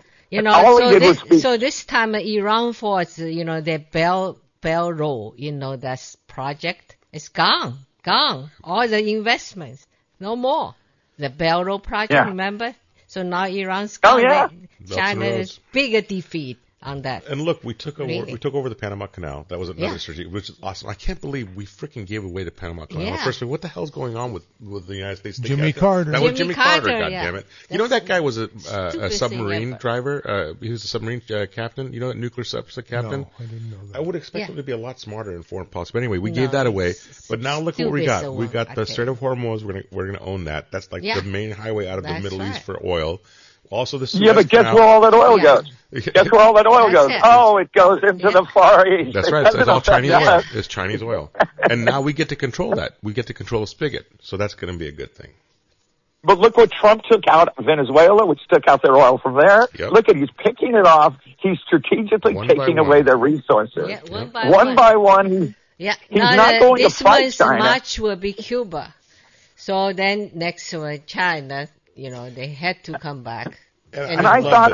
So this time Iran force, their Bell Road, that project. It's gone. All the investments, no more. The Bell Road project, remember? So now Iran's gone. Oh, yeah. China's bigger defeat on that. And look, we took over the Panama Canal. That was another strategy, which is awesome. I can't believe we freaking gave away the Panama Canal. Yeah. First of all, what the hell's going on with the United States? Jimmy Carter. That was Jimmy Carter, goddammit. That guy was a submarine driver. He was a submarine captain. Nuclear submarine captain. No, I didn't know that. I would expect him to be a lot smarter in foreign policy. But anyway, we gave that away. But now look what we got. We got the Strait of Hormuz. We're gonna own that. That's like the main highway out of the Middle East for oil. Also, the Suez but guess where all that oil goes? Guess where all that oil goes? Oh, it goes into the Far East. That's right. It's all Chinese oil. It's Chinese oil. And now we get to control that. We get to control the spigot. So that's going to be a good thing. But look what Trump took out Venezuela, which took out their oil from there. Yep. Look he's picking it off. He's strategically taking away their resources. Yeah, one by one. He's not going to fight China. March will be Cuba. So then next to China, they had to come back. And I thought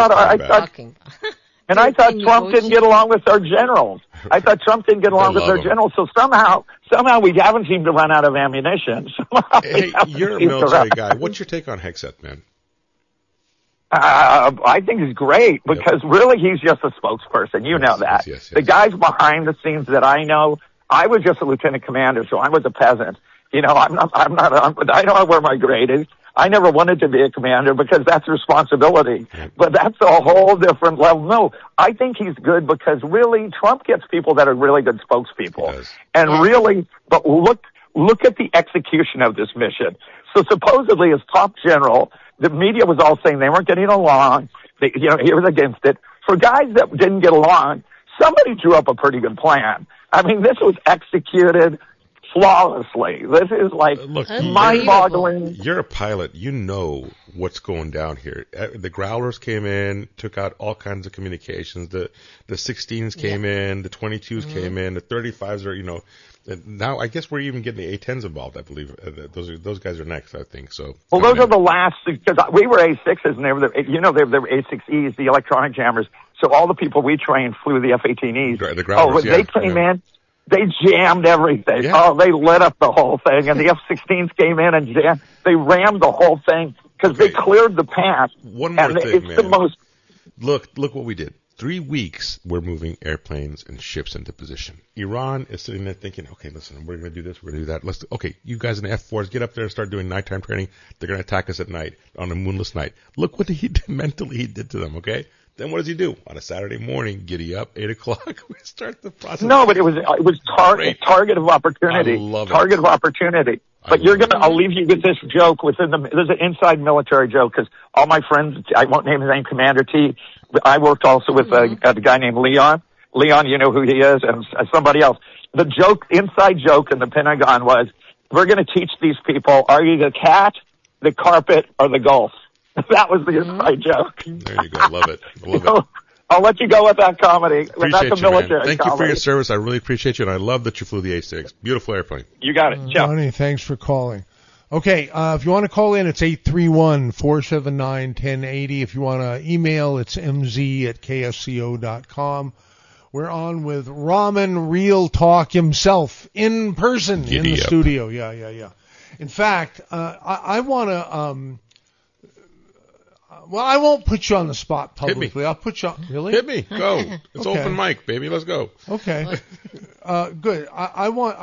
Trump didn't get along with our generals. I thought Trump didn't get along with our generals. So somehow we haven't seemed to run out of ammunition. Hey, you're a military guy. What's your take on Hegseth, man? I think he's great because really he's just a spokesperson. You know that. Yes. The guys behind the scenes that I know, I was just a lieutenant commander, so I was a peasant. I know where my grade is. I never wanted to be a commander because that's responsibility. But that's a whole different level. No, I think he's good because really Trump gets people that are really good spokespeople. And really, but look at the execution of this mission. So supposedly as top general, the media was all saying they weren't getting along. He was against it. For guys that didn't get along, somebody drew up a pretty good plan. I mean, this was executed flawlessly. This is mind-boggling. You're a pilot. You know what's going down here. The Growlers came in, took out all kinds of communications. The 16s came in, the 22s came in, the 35s are, now I guess we're even getting the A-10s involved, I believe. Those guys are next, I think. So. Well, those are the last, because we were A6s and they were A6Es, the electronic jammers. So all the people we trained flew the F-18Es. The Growlers, they came in. They jammed everything. Yeah. Oh, they lit up the whole thing. And the F-16s came in and jammed. They rammed the whole thing because they cleared the path. One more thing, man. The most... Look what we did. 3 weeks, we're moving airplanes and ships into position. Iran is sitting there thinking, okay, listen, we're going to do this, we're going to do that. Okay, you guys in the F-4s, get up there and start doing nighttime training. They're going to attack us at night, on a moonless night. Look what mentally he did to them, okay? Then what does he do? On a Saturday morning, giddy up, 8 o'clock, we start the process. No, but it was target of opportunity. I love it. Target of opportunity. But I'll leave you with this joke there's an inside military joke, because all my friends, I won't name his name, Commander T. I worked also with a guy named Leon. Leon, you know who he is, and somebody else. The inside joke in the Pentagon was, we're going to teach these people, are you the cat, the carpet, or the golf? That was the inside joke. There you go. Love it. Love it. I'll let you go with that comedy. Appreciate That's a you, military man. Thank comedy. you for your service. I really appreciate you, and I love that you flew the A6. Beautiful airplane. You got it. Ciao. Johnny, thanks for calling. Okay, if you want to call in, it's 831-479-1080. If you want to email, it's mz@ksco.com. We're on with Ramen Real Talk himself in person in the studio. Yeah. In fact, I want to. Well, I won't put you on the spot publicly. Hit me. I'll put you on. Really? Hit me. Go. It's Okay. open mic, baby. Let's go. Okay. Good. I want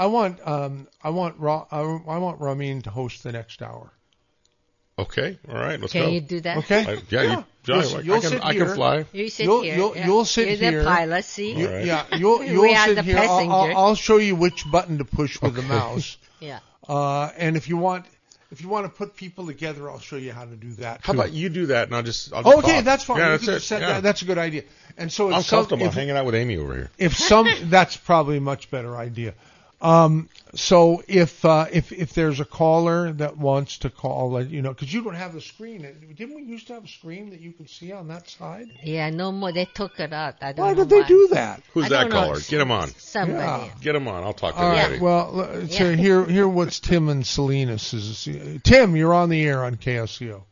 Ramin to host the next hour. Okay. All right. Let's Can go. you do that? Okay. Johnny, I can fly. You sit here. You'll sit You're here. the pilot, see? All right. Yeah, you'll We are sit the here. passenger. I'll show you which button to push with the mouse. Yeah. And if you want to put people together, I'll show you how to do that. How too. about you do that, and I'll just Okay, talk. that's fine. Yeah, We that's can it. just set Yeah. that. That's a good idea. And so I'm comfortable hanging out with Amy over here. that's probably a much better idea. So if there's a caller that wants to call, because you don't have a screen. Didn't we used to have a screen that you could see on that side? Yeah, no more. They took it out. I don't Why know did they do that? Who's I that don't know. caller? Get him on. Somebody. Yeah. Get him on. I'll talk to All him. right. Well, so hear what's Tim and Salinas is. Tim, you're on the air on KSCO.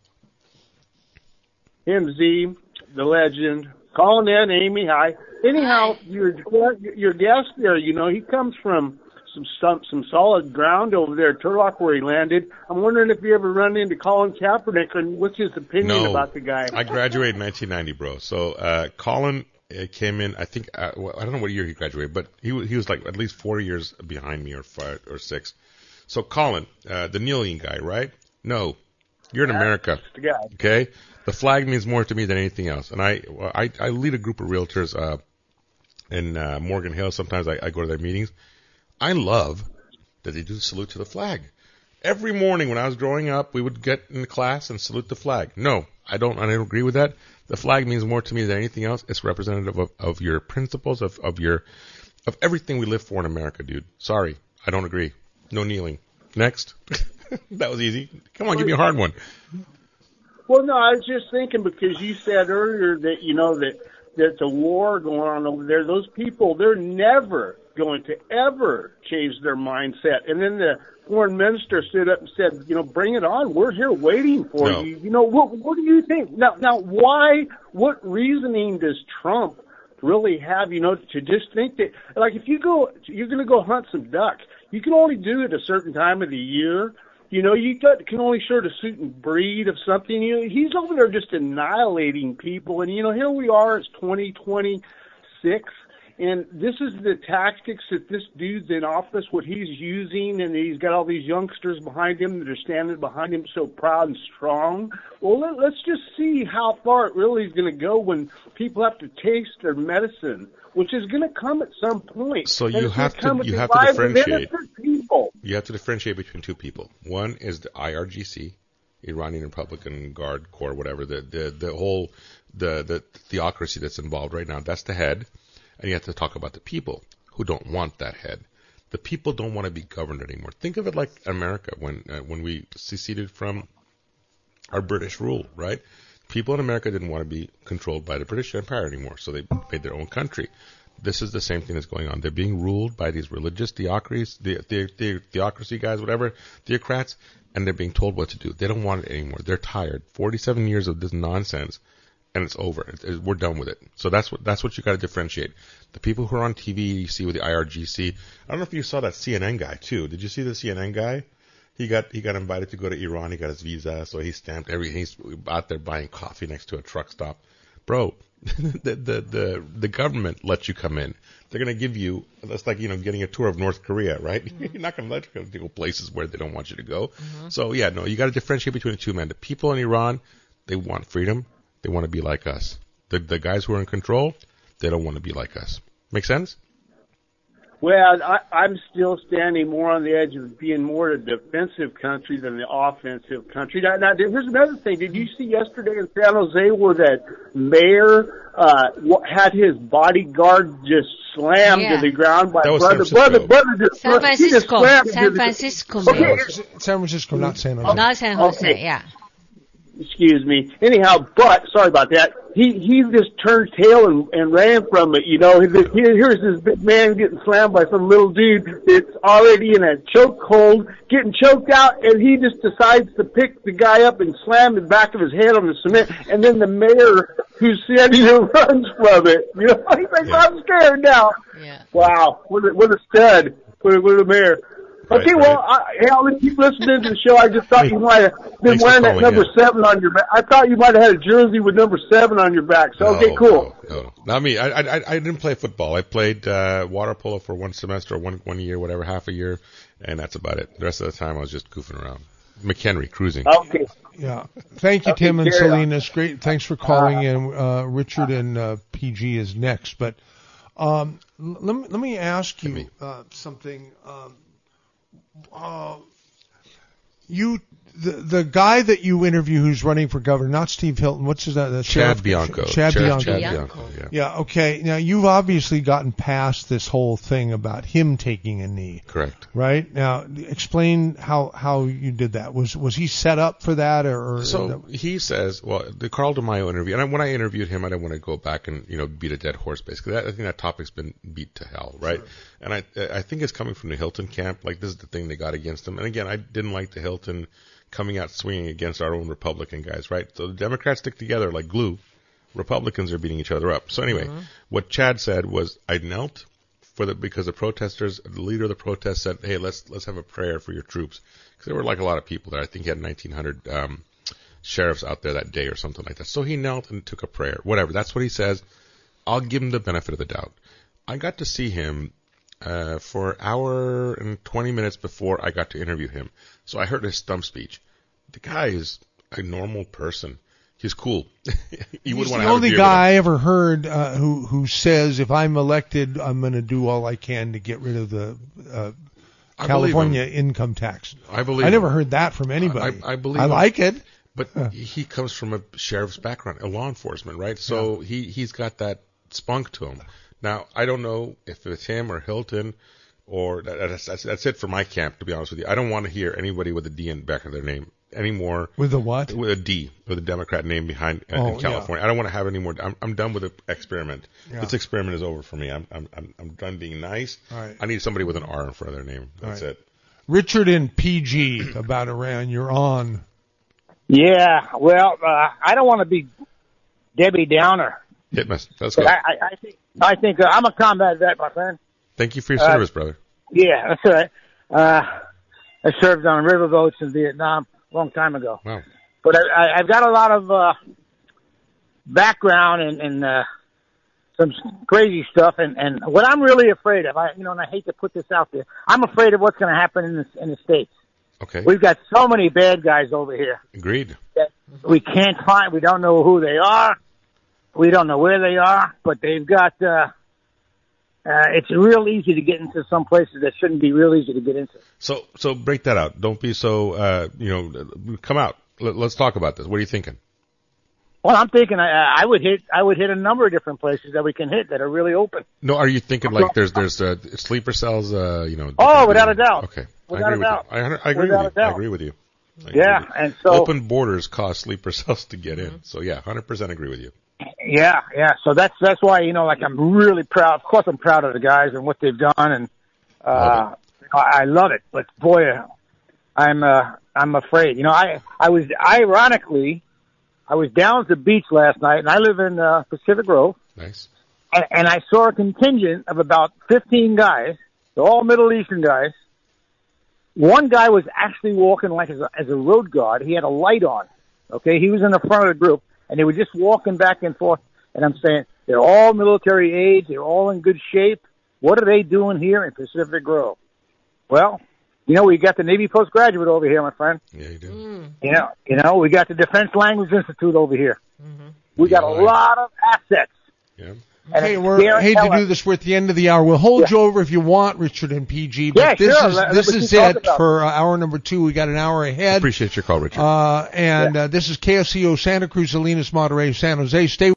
MZ, the legend, calling in. Amy, hi. Anyhow, your guest there, he comes from some solid ground over there at Turlock where he landed. I'm wondering if you ever run into Colin Kaepernick and what's his opinion about the guy. I graduated in 1990, bro. So Colin came in. I think I don't know what year he graduated, but he was like at least 4 years behind me, or 5 or 6. So Colin, the kneeling guy, right? No, you're in America. That's the guy. Okay, the flag means more to me than anything else, and I lead a group of realtors in Morgan Hill. Sometimes I go to their meetings. I love that they do the salute to the flag. Every morning when I was growing up, we would get in the class and salute the flag. No, I don't agree with that. The flag means more to me than anything else. It's representative of your principles, of everything we live for in America, dude. Sorry, I don't agree. No kneeling. Next. That was easy. Come on, give me a hard one. Well, no, I was just thinking because you said earlier that, that the war going on over there, those people, they're never going to ever change their mindset. And then the foreign minister stood up and said, bring it on. We're here waiting for you. What do you think? Now, why, what reasoning does Trump really have, to just think that, like, if you're going to go hunt some duck, you can only do it a certain time of the year. You can only sort of suit and breed of something. He's over there just annihilating people. And, here we are, it's 2026. And this is the tactics that this dude's in office, what he's using, and he's got all these youngsters behind him that are standing behind him so proud and strong. Well, let's just see how far it really is going to go when people have to taste their medicine, which is going to come at some point. So And you it's have gonna to come with the lives of differentiate. innocent people. You have to differentiate between two people. One is the IRGC, Iranian Republican Guard Corps, whatever, the whole the theocracy that's involved right now. That's the head. And you have to talk about the people who don't want that head. The people don't want to be governed anymore. Think of it like America when we seceded from our British rule, right? People in America didn't want to be controlled by the British Empire anymore, so they made their own country. This is the same thing that's going on. They're being ruled by these religious theocracies, the theocracy guys, whatever, theocrats, and they're being told what to do. They don't want it anymore. They're tired. 47 years of this nonsense. And it's over. We're done with it. So that's what you got to differentiate. The people who are on TV, you see with the IRGC. I don't know if you saw that CNN guy too. Did you see the CNN guy? He got invited to go to Iran. He got his visa, so he stamped everything. He's out there buying coffee next to a truck stop. Bro, the government lets you come in. They're gonna give you. That's like getting a tour of North Korea, right? Mm-hmm. You're not gonna let you go places where they don't want you to go. Mm-hmm. So you got to differentiate between the two men. The people in Iran, they want freedom. They want to be like us. The guys who are in control, they don't want to be like us. Make sense? Well, I'm still standing more on the edge of being more a defensive country than the offensive country. Now, here's another thing. Did you see yesterday in San Jose where that mayor had his bodyguard just slammed to the ground by brother? San Francisco. San Francisco. Okay. San Francisco, not San Jose. Not San Jose, okay. yeah. Excuse me. Anyhow, but sorry about that. He just turned tail and ran from it. Here's this big man getting slammed by some little dude that's already in a chokehold, getting choked out, and he just decides to pick the guy up and slam the back of his head on the cement. And then the mayor who's standing there runs from it. He's like, I'm scared now. Yeah. Wow, what a stud. What a mayor. Okay, well, I'll keep listening to the show. I just thought you might have been wearing that number 7 on your back. I thought you might have had a jersey with number 7 on your back. So, okay, cool. No. Not me. I didn't play football. I played water polo for one semester, one year, whatever, half a year, and that's about it. The rest of the time I was just goofing around. McHenry, cruising. Okay. Yeah. Thank you, Tim and Salinas. Great. Thanks for calling in. Richard and PG is next. But let me ask you something. The guy that you interview who's running for governor, not Steve Hilton, what's his name? Chad Bianco. Chad Bianco. Yeah. Yeah, okay. Now, you've obviously gotten past this whole thing about him taking a knee. Correct. Right? Now, explain how you did that. Was he set up for that? So he says, the Carl DeMaio interview, and when I interviewed him, I didn't want to go back and, beat a dead horse, basically. I think that topic's been beat to hell, right? Sure. And I think it's coming from the Hilton camp. Like, this is the thing they got against him. And again, I didn't like the Hilton coming out swinging against our own Republican guys, right? So the Democrats stick together like glue. Republicans are beating each other up. So anyway, what Chad said was, I knelt because the protesters, the leader of the protest said, hey, let's have a prayer for your troops. Because there were like a lot of people there. I think he had 1,900 sheriffs out there that day or something like that. So he knelt and took a prayer. Whatever. That's what he says. I'll give him the benefit of the doubt. I got to see him for an hour and 20 minutes before I got to interview him. So I heard his stump speech. The guy is a normal person. He's cool. He's the only guy I ever heard who says, if I'm elected, I'm going to do all I can to get rid of the California income tax. I believe I never heard that from anybody. I believe I like it. But he comes from a sheriff's background, a law enforcement, right? So he's got that spunk to him. Now, I don't know if it's him or Hilton or that's it for my camp, to be honest with you. I don't want to hear anybody with a D in the back of their name anymore. With a what? With a D, with a Democrat name behind in California. I don't want to have any more. I'm done with the experiment. Yeah. This experiment is over for me. I'm done being nice. Right. I need somebody with an R in front of their name. That's it. Richard and PG about Iran. You're on. Yeah. Well, I don't want to be Debbie Downer. Let's go. I think I'm a combat vet, my friend. Thank you for your service, brother. Yeah, that's all right. I served on riverboats in Vietnam a long time ago. Wow. But I've got a lot of background and some crazy stuff. And what I'm really afraid of, and I hate to put this out there, I'm afraid of what's going to happen in the States. Okay. We've got so many bad guys over here. Agreed. That we can't find. We don't know who they are. We don't know where they are, but they've got, it's real easy to get into some places that shouldn't be real easy to get into. So break that out. Don't be so, come out. Let's talk about this. What are you thinking? Well, I'm thinking I would hit a number of different places that we can hit that are really open. No, are you thinking like there's sleeper cells, Oh, without a doubt. Okay. Without a doubt. I agree with you. Yeah, and so open borders cause sleeper cells to get in. So yeah, 100% agree with you. Yeah. So that's why, I'm really proud. Of course I'm proud of the guys and what they've done, and I love it. But boy, I'm afraid. I was down at the beach last night, and I live in Pacific Grove. Nice. And I saw a contingent of about 15 guys. They're all Middle Eastern guys. One guy was actually walking like as a road guard. He had a light on. Okay, he was in the front of the group. And they were just walking back and forth. And I'm saying, they're all military age. They're all in good shape. What are they doing here in Pacific Grove? Well, we got the Navy postgraduate over here, my friend. Yeah, you do. We got the Defense Language Institute over here. Mm-hmm. We got a lot of assets. Yeah. Okay, I hate to do this. We're at the end of the hour. We'll hold you over if you want, Richard and PG. But this is it for hour number 2. We got an hour ahead. Appreciate your call, Richard. This is KSCO Santa Cruz, Salinas, Monterey, San Jose. Stay